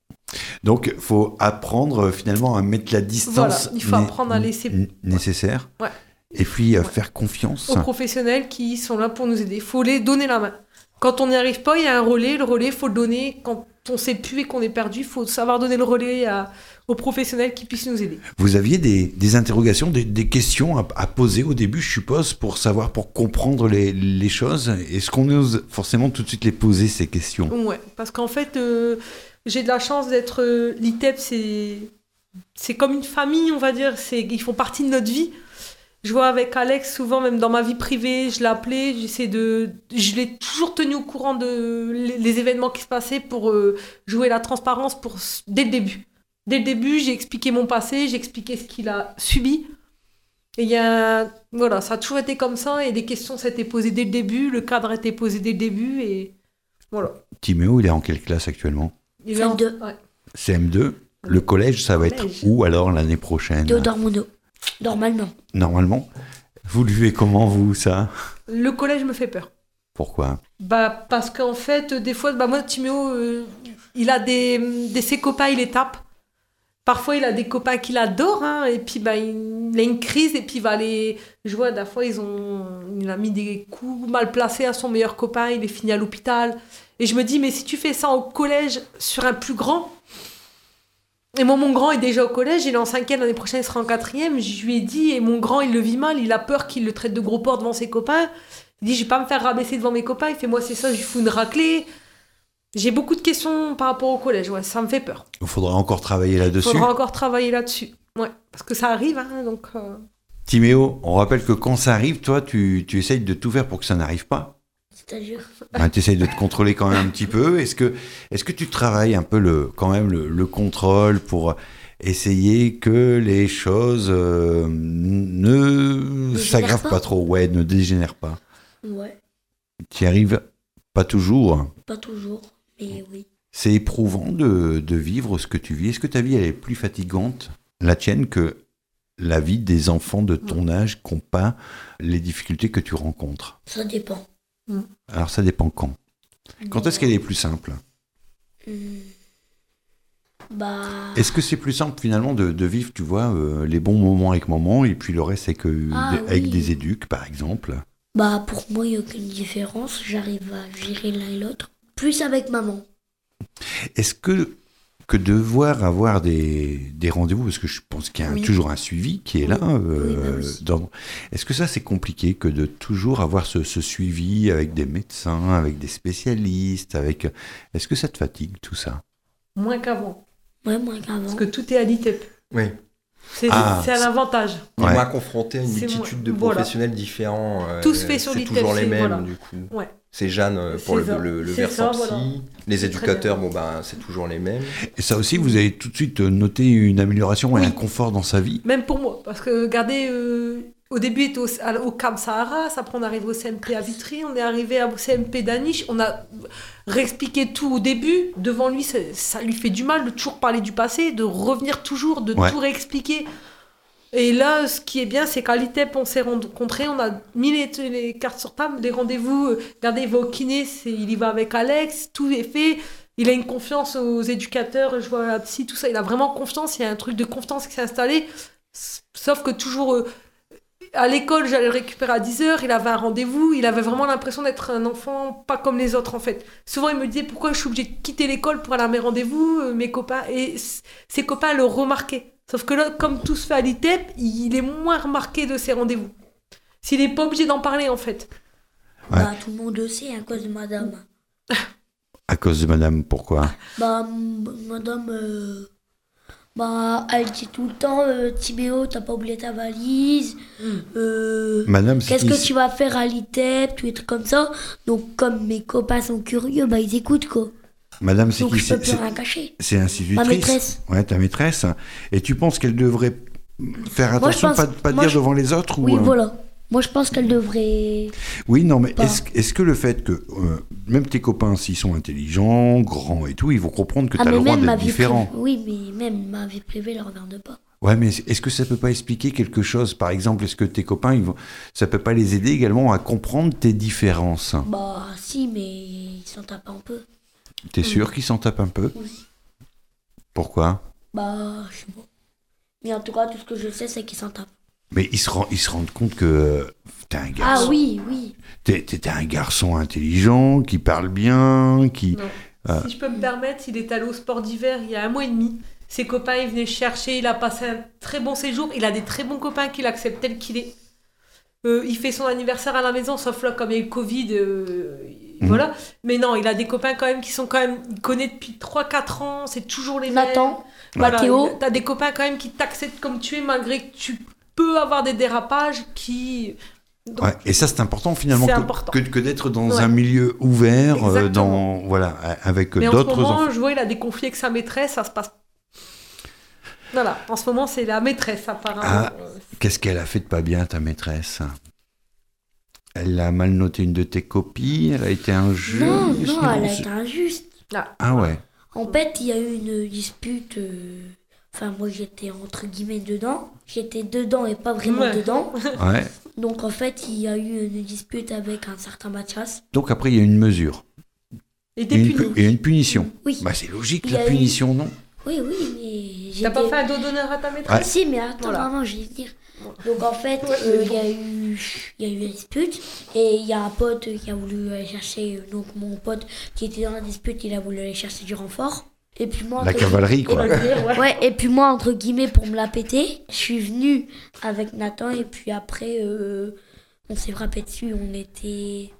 Donc faut apprendre euh, finalement à mettre la distance Voilà, il faut né- apprendre à laisser- n- nécessaire. Ouais. Et puis euh, Ouais. faire confiance. Aux professionnels qui sont là pour nous aider, faut les donner la main. Quand on n'y arrive pas, il y a un relais, le relais faut le donner. Quand on sait plus et qu'on est perdu, il faut savoir donner le relais à, aux professionnels qui puissent nous aider. Vous aviez des, des interrogations, des, des questions à, à poser au début, je suppose, pour savoir, pour comprendre les, les choses. Est-ce qu'on ose forcément tout de suite les poser, ces questions? Ouais, parce qu'en fait, euh, j'ai de la chance d'être. Euh, L'I T E P, c'est, c'est comme une famille, on va dire. C'est, ils font partie de notre vie. Je vois avec Alex, souvent, même dans ma vie privée, je l'appelais, j'essaie de... Je l'ai toujours tenu au courant de les, les événements qui se passaient pour euh, jouer la transparence pour, dès le début. Dès le début, j'ai expliqué mon passé, j'ai expliqué ce qu'il a subi. Et il y a... Voilà, ça a toujours été comme ça, et les questions s'étaient posées dès le début, le cadre était posé dès le début, et voilà. Timéo, il est en quelle classe actuellement? Il est en- C M deux. ouais. C M deux. Le collège, ça va être Collège. où alors l'année prochaine? Théodore Monod. Normalement. Normalement. Vous le vivez comment, vous, ça? Le collège me fait peur. Pourquoi? Bah, parce qu'en fait, des fois, bah, moi, Timéo, euh, il a des, des... Ses copains, il les tape. Parfois, il a des copains qu'il adore, hein, et puis bah, il a une crise, et puis il va les... Je vois, des fois, ils ont... il a mis des coups mal placés à son meilleur copain, il est fini à l'hôpital. Et je me dis, mais si tu fais ça au collège sur un plus grand... Et moi, mon grand est déjà au collège, il est en cinquième, l'année prochaine, il sera en quatrième. Je lui ai dit, et mon grand, il le vit mal, il a peur qu'il le traite de gros porc devant ses copains. Il dit, je vais pas me faire rabaisser devant mes copains. Il fait, moi, c'est ça, je lui fous une raclée. J'ai beaucoup de questions par rapport au collège, ouais, ça me fait peur. Il faudra encore travailler Il là-dessus. faudra encore travailler là-dessus. Ouais, parce que ça arrive, hein, donc... euh, Timéo, on rappelle que quand ça arrive, toi, tu, tu essayes de tout faire pour que ça n'arrive pas. C'est-à-dire. Ben, tu essayes de te contrôler quand même un petit peu. Est-ce que, est-ce que tu travailles un peu le, quand même le, le contrôle pour essayer que les choses euh, ne Dégénèrent s'aggravent pas. pas trop, ouais, ne dégénèrent pas? Ouais, Tu y arrives pas toujours. pas toujours, mais oui. C'est éprouvant de, de vivre ce que tu vis. Est-ce que ta vie elle est plus fatigante, la tienne, que la vie des enfants de ton âge qui n'ont pas les difficultés que tu rencontres? Ça dépend. Alors ça dépend quand. Quand est-ce qu'elle est plus simple? Hmm. Bah. Est-ce que c'est plus simple finalement de, de vivre, tu vois, euh, les bons moments avec maman et puis le reste avec, euh, Ah, des- avec oui. des éduques, par exemple? Bah, pour moi, il n'y a aucune différence. J'arrive à gérer l'un et l'autre. Plus avec maman. Est-ce que, que devoir avoir des, des rendez-vous, parce que je pense qu'il y a un- Oui. toujours un suivi qui est là, Oui. euh, Oui, bah oui. dans- est-ce que ça c'est compliqué que de toujours avoir ce, ce suivi avec des médecins, avec des spécialistes, avec... Est-ce que ça te fatigue tout ça? moins qu'avant. Ouais, moins qu'avant. Parce que tout est à l'I T E P. Oui. C'est Ah, c'est un c'est- avantage. On est Ouais. moins confronté à une C'est multitude moins- de voilà. professionnels différents. euh, Tout se fait sur C'est l'I T E P, toujours les c'est- mêmes, voilà. du coup. Ouais. C'est Jeanne euh, pour le, C'est ça. le, le C'est versant ça, psy. voilà. Les C'est très éducateurs, bien. bon, ben, c'est toujours les mêmes. Et ça aussi, vous avez tout de suite noté une amélioration et Oui. un confort dans sa vie? Même pour moi. Parce que, regardez, euh, au début, il était au, à- au Camp Sahara. Après, on est arrivé au C M P à Vitry. On est arrivé au C M P d'Aniche. On a réexpliqué tout au début. Devant lui, ça, ça lui fait du mal de toujours parler du passé, de revenir toujours, de Ouais. tout réexpliquer. Et là, ce qui est bien, c'est qu'à l'I T E P, on s'est rencontrés, on a mis les, les cartes sur table, les rendez-vous. euh, Regardez, il va au kiné, c'est- il y va avec Alex, tout est fait. Il a une confiance aux éducateurs, je vois la psy, tout ça. Il a vraiment confiance, il y a un truc de confiance qui s'est installé. S- Sauf que toujours, euh, à l'école, j'allais le récupérer à dix heures, il avait un rendez-vous, il avait vraiment l'impression d'être un enfant pas comme les autres, en fait. Souvent, il me disait, pourquoi je suis obligée de quitter l'école pour aller à mes rendez-vous, euh, mes copains. Et s- ses copains le remarquaient. Sauf que là, comme tout se fait à l'I T E P, il est moins remarqué de ses rendez-vous. S'il n'est pas obligé d'en parler, en fait. Ouais. Bah, tout le monde le sait à cause de madame. À cause de madame, pourquoi? Bah, m- madame. euh, Bah, elle dit tout le temps euh, Timéo, t'as pas oublié ta valise. Euh, Madame, c'est Qu'est-ce qui? que tu vas faire à l'I T E P, tous les trucs comme ça. Donc, comme mes copains sont curieux, bah, ils écoutent, quoi. Madame, c'est Donc, qui? je peux C'est- plus c'est- rien cacher. C'est institutrice. Ma maîtresse. Ouais, ta maîtresse. Et tu penses qu'elle devrait faire Moi, je attention, pense- pas, pas moi, dire je- devant les autres ou, Oui, euh, voilà. Moi, je pense qu'elle devrait. Oui, non, mais Pas. est-ce est-ce que le fait que euh, même tes copains, s'ils sont intelligents, grands et tout, ils vont comprendre que Ah, tu as mais le droit même ma d'être vie différent? privée. Oui, mais même ma vie privée ne regarde pas. Ouais, mais est-ce que ça peut pas expliquer quelque chose? Par exemple, est-ce que tes copains, ils vont... ça peut pas les aider également à comprendre tes différences? Bah, si, mais ils s'en tapent un peu. T'es sûr qu'ils s'en tapent un peu? Oui. Pourquoi? Bah, je sais pas. Mais en tout cas, tout ce que je sais, c'est qu'ils s'en tapent. Mais ils se, rend- ils se rendent compte que euh, t'es un Ah garçon. oui, oui. T'es, t'es un garçon intelligent, qui parle bien, qui. Non. Ah. Si je peux me permettre, il est allé au sport d'hiver il y a un mois et demi. Ses copains, ils venaient chercher. Il a passé un très bon séjour. Il a des très bons copains qui l'acceptent tel qu'il est. Euh, il fait son anniversaire à la maison, sauf là, comme il y a eu le Covid. euh, Mhm. Voilà. Mais non, il a des copains quand même qui sont quand même. Il connaît depuis trois quatre ans. C'est toujours les mêmes. Nathan, Voilà, Mathéo. il- T'as des copains quand même qui t'acceptent comme tu es, malgré que tu peut avoir des dérapages qui... Donc, ouais, et ça, c'est important finalement, c'est que, important. que, que d'être dans Ouais. un milieu ouvert, euh, Exactement. dans, voilà, avec Mais en d'autres ce moment, enfants. je vois, il a des conflits avec sa maîtresse, ça se passe... Voilà, en ce moment, c'est la maîtresse, apparemment. Ah. Euh, Qu'est-ce qu'elle a fait de pas bien, ta maîtresse? Elle a mal noté une de tes copies, elle a été injuste. Non, non, elle a c'est- été injuste. Ah ouais. En fait, il y a eu une dispute. euh, Enfin, moi, j'étais entre guillemets dedans. J'étais dedans et pas vraiment Ouais. dedans. Ouais. Donc, en fait, il y a eu une dispute avec un certain Mathias. Donc après, il y a une mesure. Il Et était une, puni. pu- et une punition. Oui. Bah, c'est logique, Il y la a eu- punition, non? Oui, oui, mais j'ai T'as pas fait un dos d'honneur à ta maîtresse? Ah, si, mais attends, Voilà. vraiment, je vais te dire. Donc, en fait, Ouais, euh, mais il bon. y a eu il y a eu une dispute. Et il y a un pote qui a voulu aller chercher. euh, Donc, mon pote qui était dans la dispute, il a voulu aller chercher du renfort. Et puis moi, La entre- cavalerie, quoi. Et puis- ouais, et puis moi, entre guillemets, pour me la péter, je suis venue avec Nathan. Et puis après, euh, on s'est frappé dessus. On était.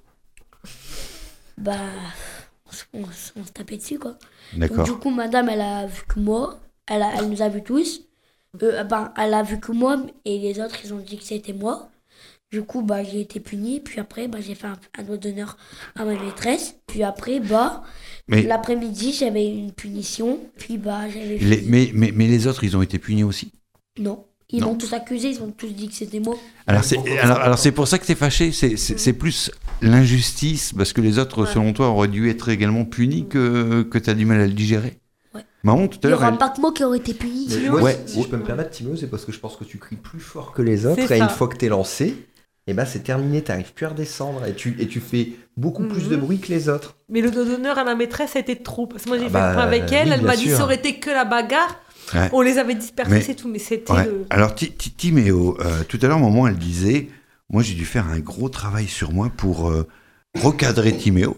Bah. On, se- on se- on se tapait dessus, quoi. Donc, D'accord. du coup, madame, elle a vu que moi. Elle, a- elle nous a vus tous. Euh, ben, elle a vu que moi et les autres, ils ont dit que c'était moi. Du coup, bah, j'ai été punie. Puis après, bah, j'ai fait un, un doigt d'honneur à ma maîtresse. Puis après, bah, Mais, l'après-midi, j'avais une punition. Puis bah, j'avais les, fait- mais, mais, mais les autres, ils ont été punis aussi. Non. Ils Non. m'ont tous accusé, ils ont tous dit que c'était moi. Alors c'est, alors, alors c'est pour ça que t'es fâché, c'est, c'est, c'est plus l'injustice, parce que les autres, Ouais. selon toi, auraient dû être également punis que, que t'as du mal à le digérer. Ouais. Maman, tout Il à n'y l'heure, aura elle... pas que moi qui aurait été puni. Mais Timéo, moi, ouais, si, si ouais. je peux me permettre, Timéo, c'est parce que je pense que tu cries plus fort que les autres. C'est Et ça. une fois que t'es lancé, et ben c'est terminé, t'arrives plus à redescendre. Et tu, et tu fais beaucoup plus Mhm. de bruit que les autres. Mais le dos d'honneur à la maîtresse, ça a été trop. Parce que moi, j'ai Ah fait bah, le point avec elle. oui, elle bien m'a dit sûr. ça aurait été que la bagarre. Ouais. On les avait dispersés, Mais- c'est tout. Mais c'était Ouais. le. Alors, Ti- Ti- Timéo, euh, tout à l'heure, maman, elle disait, moi, j'ai dû faire un gros travail sur moi pour euh, recadrer Timéo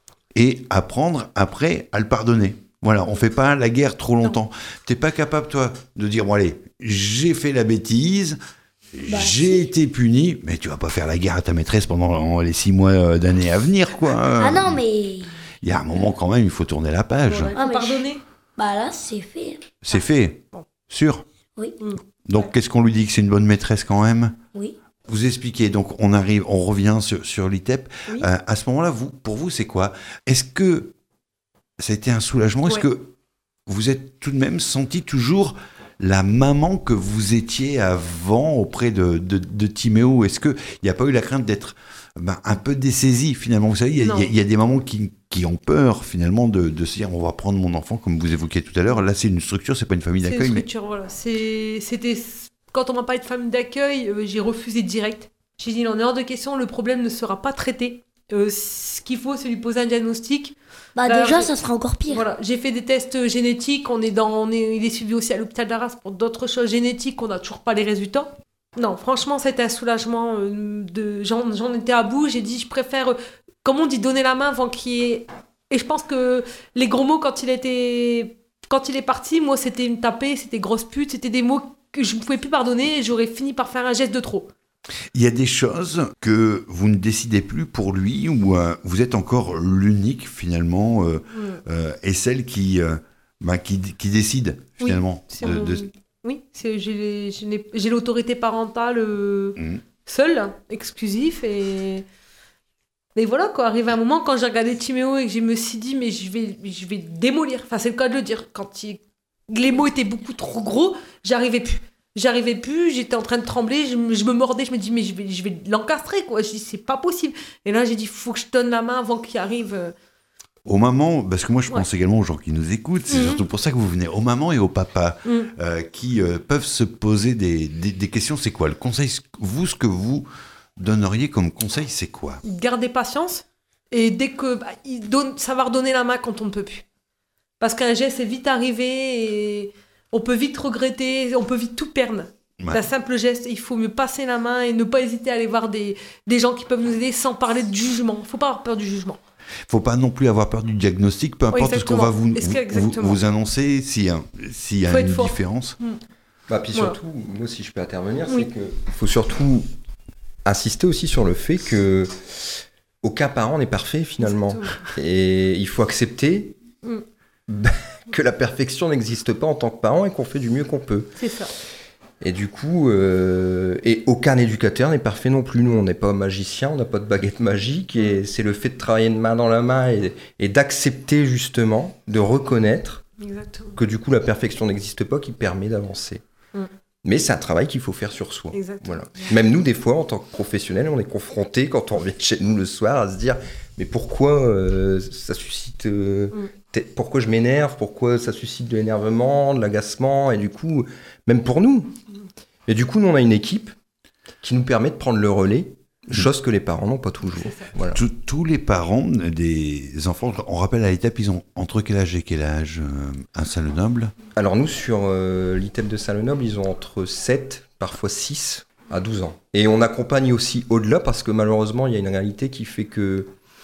et apprendre après à le pardonner. Voilà, on fait pas la guerre trop longtemps. T'es pas capable, toi, de dire, bon, allez, j'ai fait la bêtise, Bah, j'ai si. été puni, mais tu vas pas faire la guerre à ta maîtresse pendant les six mois euh, d'années à venir, quoi. Ah non, mais. Il y a un moment, quand même, il faut tourner la page. Voilà, il Ah, faut mais pardonner. Bah là, c'est fait. C'est fait. Bon. Sûr. Oui. Mm. Donc, Ouais. qu'est-ce qu'on lui dit, que c'est une bonne maîtresse quand même? Oui. Vous expliquez, donc on arrive, on revient sur, sur l'I T E P. Oui. Euh, à ce moment-là, vous, pour vous, c'est quoi? Est-ce que ça a été un soulagement? Est-ce Ouais. que vous êtes tout de même senti toujours la maman que vous étiez avant auprès de, de, de Timéo? Est-ce qu'il n'y a pas eu la crainte d'être ben, un peu dessaisie finalement? Vous savez, il y, a- Non. il y a- il y a des mamans qui, qui ont peur finalement de, de se dire on va prendre mon enfant, comme vous évoquiez tout à l'heure. Là, c'est une structure, c'est pas une famille C'est une d'accueil, mais structure, voilà. C'est- C'était... Quand on m'a parlé de famille d'accueil, euh, j'ai refusé direct. J'ai dit, il en est hors de question, le problème ne sera pas traité. Euh, ce qu'il faut, c'est lui poser un diagnostic. Bah Bah, déjà, je- ça sera encore pire. Voilà, j'ai fait des tests génétiques. On est dans, on est, il est suivi aussi à l'hôpital d'Arras pour d'autres choses génétiques. On n'a toujours pas les résultats. Non, franchement, c'était un soulagement. euh, de, j'en, j'en étais à bout. J'ai dit, je préfère, euh, comme on dit, donner la main avant qu'il y ait. Et je pense que les gros mots, quand il était, quand il est parti, moi, c'était une tapée, c'était grosse pute, c'était des mots que je ne pouvais plus pardonner. Et j'aurais fini par faire un geste de trop. il y a des choses que vous ne décidez plus pour lui, ou euh, vous êtes encore l'unique finalement euh, euh, et celle qui, euh, bah, qui, qui décide Oui, finalement. C'est de- mon- de- Oui, c'est, j'ai, les- je n'ai- j'ai l'autorité parentale euh, Mhm. seule, exclusif. Et... Mais voilà, quoi. Arrivé un moment, quand j'ai regardé Timéo et que je me suis dit, mais je vais, je vais démolir. Enfin, c'est le cas de le dire. Quand il- les mots étaient beaucoup trop gros, j'arrivais plus. J'arrivais plus, j'étais en train de trembler, je, me- je me mordais, je me dis, mais je vais, je vais l'encastrer, quoi. Je dis, c'est pas possible. Et là, j'ai dit, faut que je donne la main avant qu'il arrive. euh. Aux mamans, parce que moi je Ouais. pense également aux gens qui nous écoutent, c'est Mhm. surtout pour ça que vous venez, aux mamans et aux papas, Mhm. euh, qui euh, peuvent se poser des, des, des questions. C'est quoi le conseil? Vous, ce que vous donneriez comme conseil, c'est quoi? Garder patience et dès que bah, il donne, savoir donner la main quand on ne peut plus. Parce qu'un geste est vite arrivé et on peut vite regretter, on peut vite tout perdre. Ouais. D'un simple geste, il faut mieux passer la main et ne pas hésiter à aller voir des, des gens qui peuvent nous aider sans parler de jugement. Il ne faut pas avoir peur du jugement. Faut pas non plus avoir peur du diagnostic, peu importe ce qu'on exactement. va vous, Est-ce que- vous, exactement. vous annoncer, s'il y a, s'il y a Faut être une fort. différence. Bah, puis Voilà. surtout, moi si je peux intervenir, Oui. c'est que il faut surtout insister aussi sur le fait que aucun parent n'est parfait finalement. Exactement. Et il faut accepter Mm. que la perfection n'existe pas en tant que parent et qu'on fait du mieux qu'on peut. C'est ça. Et du coup, euh, et aucun éducateur n'est parfait non plus. Nous, on n'est pas magicien, on n'a pas de baguette magique. Et c'est le fait de travailler de main dans la main et, et d'accepter justement, de reconnaître Exactement. que du coup, la perfection n'existe pas, qui permet d'avancer. Mm. Mais c'est un travail qu'il faut faire sur soi. Exactement. Voilà. Même nous, des fois, en tant que professionnels, on est confrontés, quand on vient chez nous le soir, à se dire mais pourquoi euh, ça suscite... Euh, Mm. t- pourquoi je m'énerve, pourquoi ça suscite de l'énervement, de l'agacement, et du coup, même pour nous. Et du coup, nous, on a une équipe qui nous permet de prendre le relais, chose que les parents n'ont pas toujours. C'est ça. Voilà. Tous- Tous les parents des enfants, on rappelle à l'I T E P, ils ont entre quel âge et quel âge euh, un Saint-Lenoble? Alors nous, sur euh, l'I T E P de Saint-Lenoble, ils ont entre sept, parfois six, à douze ans. Et on accompagne aussi au-delà, parce que malheureusement, il y a une réalité qui fait que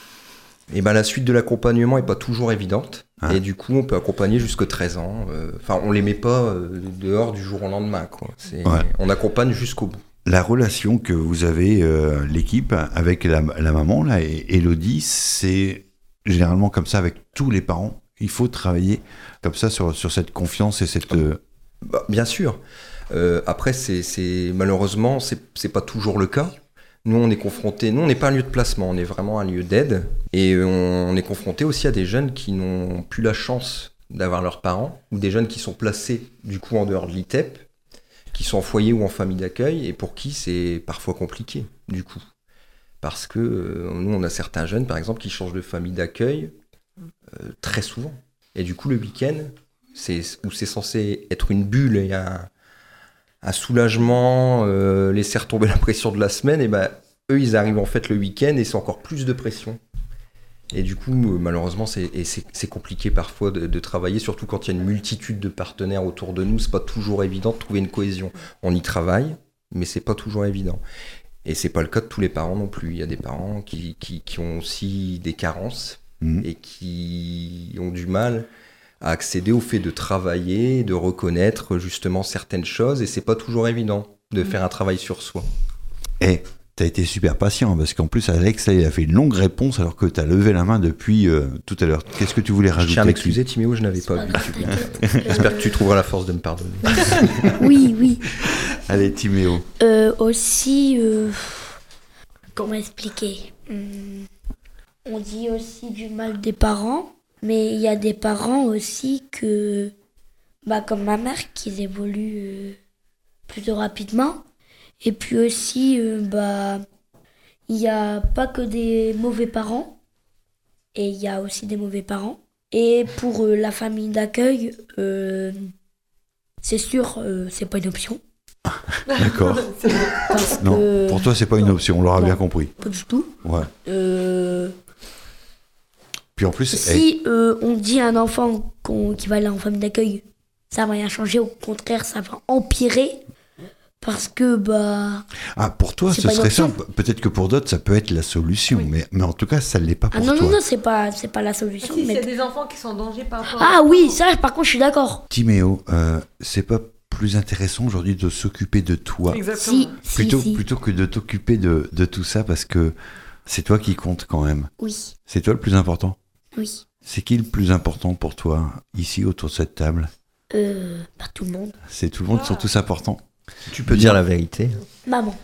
eh ben, la suite de l'accompagnement n'est pas toujours évidente. Ah. Et du coup, on peut accompagner jusqu'à treize ans. Euh, Enfin, on ne les met pas euh, dehors du jour au lendemain, quoi. C'est- Ouais. On accompagne jusqu'au bout. La relation que vous avez, euh, l'équipe, avec la, la maman, là, et Élodie, c'est généralement comme ça avec tous les parents. Il faut travailler comme ça sur, sur cette confiance et cette... euh, Bah, bien sûr. Euh, après, c'est, c'est, malheureusement, c'est, c'est pas toujours le cas. Nous, on est confrontés. Nous, on n'est pas un lieu de placement, on est vraiment un lieu d'aide. Et on, on est confrontés aussi à des jeunes qui n'ont plus la chance d'avoir leurs parents, ou des jeunes qui sont placés, du coup, en dehors de l'I T E P, qui sont en foyer ou en famille d'accueil, et pour qui c'est parfois compliqué, du coup. Parce que euh, nous, on a certains jeunes, par exemple, qui changent de famille d'accueil euh, très souvent. Et du coup, le week-end, c'est, où c'est censé être une bulle et un, un soulagement, euh, laisser retomber la pression de la semaine, et ben eux, ils arrivent en fait le week-end et c'est encore plus de pression. Et du coup, euh, malheureusement, c'est, et c'est, c'est compliqué parfois de, de travailler, surtout quand il y a une multitude de partenaires autour de nous. C'est pas toujours évident de trouver une cohésion. On y travaille, mais c'est pas toujours évident. Et c'est pas le cas de tous les parents non plus. Il y a des parents qui, qui, qui ont aussi des carences mhm. et qui ont du mal à accéder au fait de travailler, de reconnaître justement certaines choses, et c'est pas toujours évident de faire un travail sur soi. Et t'as été super patient, parce qu'en plus, Alex, là, il a fait une longue réponse alors que t'as levé la main depuis euh, tout à l'heure. Qu'est-ce que tu voulais Je rajouter? tiens à m'excuser, Timéo, je n'avais C'est pas pas vu. grave, t'inquiète. J'espère que tu trouveras la force de me pardonner. Oui, oui. Allez, Timéo. Euh, aussi, euh, comment expliquer? Hum, On dit aussi du mal des parents, mais il y a des parents aussi que, bah, comme ma mère, qui évoluent euh, plutôt rapidement. Et puis aussi, euh, bah, il n'y a pas que des mauvais parents, et il y a aussi des mauvais parents. Et pour euh, la famille d'accueil, euh, c'est sûr, euh, c'est pas une option. D'accord. Parce Non, que... pour toi, c'est pas une option, on l'aura Non. bien compris. Pas du tout. Ouais. Euh, Puis en plus, eh, Si euh, on dit à un enfant qu'on- qui va aller en famille d'accueil, ça va rien changer, au contraire, ça va empirer. Parce que, bah... ah, pour toi, c'est ce pas une serait option. simple. Peut-être que pour d'autres, ça peut être la solution, Oui. mais, mais en tout cas, ça ne l'est pas Ah pour non, toi. non, non, c'est pas, c'est pas la Ah, solution. si, s'il y mais... a des enfants qui sont en danger par rapport Ah à... oui, ça, par contre, je suis d'accord. Timéo, euh, c'est pas plus intéressant aujourd'hui de s'occuper de toi Exactement. Si, si, plutôt, si. plutôt que de t'occuper de, de tout ça, parce que c'est toi qui compte quand même. Oui, C'est toi le plus important. oui. C'est qui le plus important pour toi, ici, autour de cette table? Euh, pas tout le monde. C'est tout le monde, ils sont tous importants. Tu peux dire la vérité. Maman.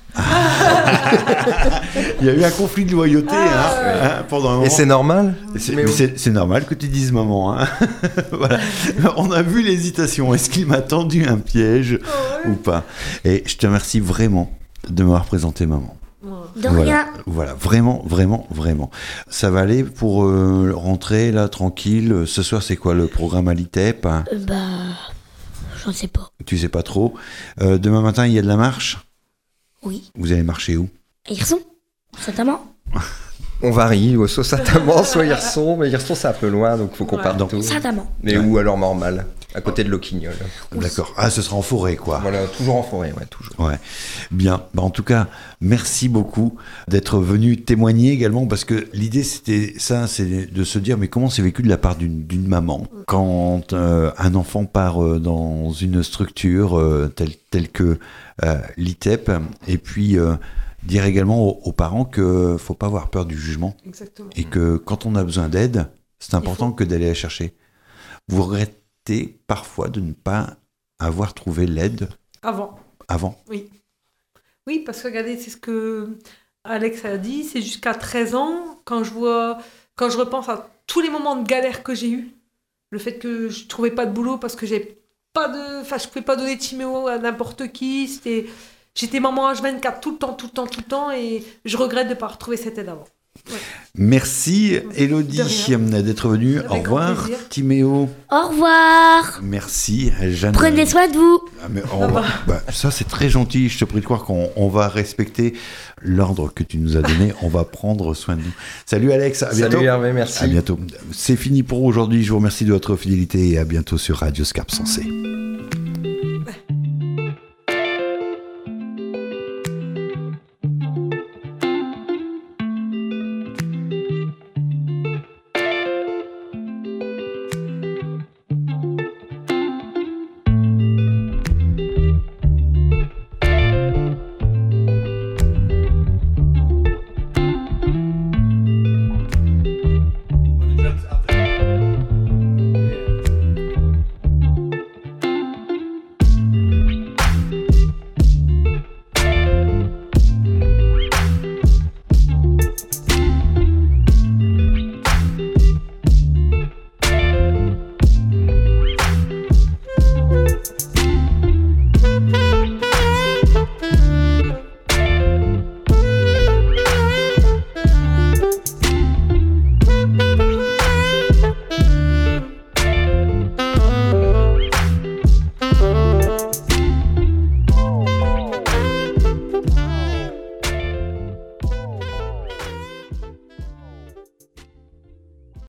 Il y a eu un conflit de loyauté Ah, hein, hein, pendant un moment. Et c'est normal. C'est, Mais mais oui. c'est- c'est normal que tu dises maman. Hein. Voilà. On a vu l'hésitation. Est-ce qu'il m'a tendu un piège ou pas? Et je te remercie vraiment de m'avoir présenté maman. De Voilà. rien. Voilà, vraiment, vraiment, vraiment. Ça va aller pour euh, rentrer là, tranquille. Ce soir, c'est quoi le programme à l'I T E P hein? Euh, bah... J'en sais pas. Tu sais pas trop. Euh, demain matin, il y a de la marche. Oui. Vous allez marcher où? Et Hirson, certainement. On varie, soit Satamant, soit Hirson, mais Hirson c'est un peu loin, donc faut qu'on Ouais. parte tôt. Certainement. Mais Ouais. où alors Mormal, à côté de Loquignol. D'accord. Ah, ce sera en forêt, quoi. Voilà, toujours en forêt, ouais, toujours. Ouais, bien. Bah, en tout cas, merci beaucoup d'être venu témoigner également, parce que l'idée c'était ça, c'est de se dire mais comment c'est vécu de la part d'une, d'une maman quand euh, un enfant part euh, dans une structure euh, telle, telle que euh, l'I T E P, et puis euh, dire également aux, aux parents que faut pas avoir peur du jugement Exactement. et que quand on a besoin d'aide, c'est important que d'aller la chercher. Vous regrettez parfois de ne pas avoir trouvé l'aide Avant. avant. Oui. Oui, parce que regardez, c'est ce que Alex a dit, c'est jusqu'à treize ans, quand je vois, quand je repense à tous les moments de galère que j'ai eus, le fait que je trouvais pas de boulot parce que j'ai pas de, enfin, je pouvais pas donner Timéo à n'importe qui, c'était, j'étais maman H vingt-quatre tout le temps, tout le temps, tout le temps, et je regrette de pas retrouver cette aide avant. Ouais. Merci Élodie d'être venue. Avec Au revoir grand plaisir. Timéo. Au revoir. Merci Jeanne. Prenez soin de vous. Ah, mais on va- bah, ça c'est très gentil, je te prie de croire qu'on on va respecter l'ordre que tu nous as donné, on va prendre soin de nous. Salut Alex, à bientôt. Salut Hervé, merci. À bientôt. C'est fini pour aujourd'hui, je vous remercie de votre fidélité et à bientôt sur Radio Scarpe Sensée.